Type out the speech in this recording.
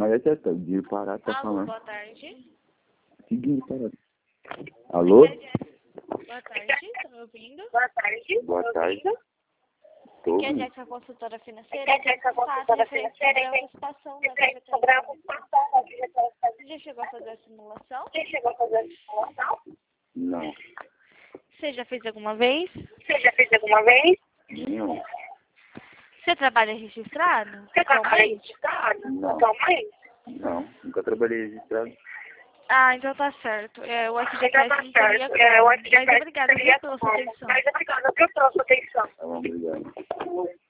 Mas é certo, o Guilherme Parado tá Alô, falando. boa tarde. Que Guilherme Parado? Alô? Boa tarde, tá me ouvindo? Boa tarde. Tô Aqui é a ouvindo. Jéssica, consultora financeira. Tem fato referente sobre a antecipação da vegetação. Você já chegou a fazer a simulação? Não. Você já fez alguma vez? Não. Você trabalha registrado? Atualmente? Não. Não. Nunca trabalhei registrado. Ah, então tá certo. O FGTS não teria como. Mas obrigada, viu, pela sua atenção. Tá bom, obrigado.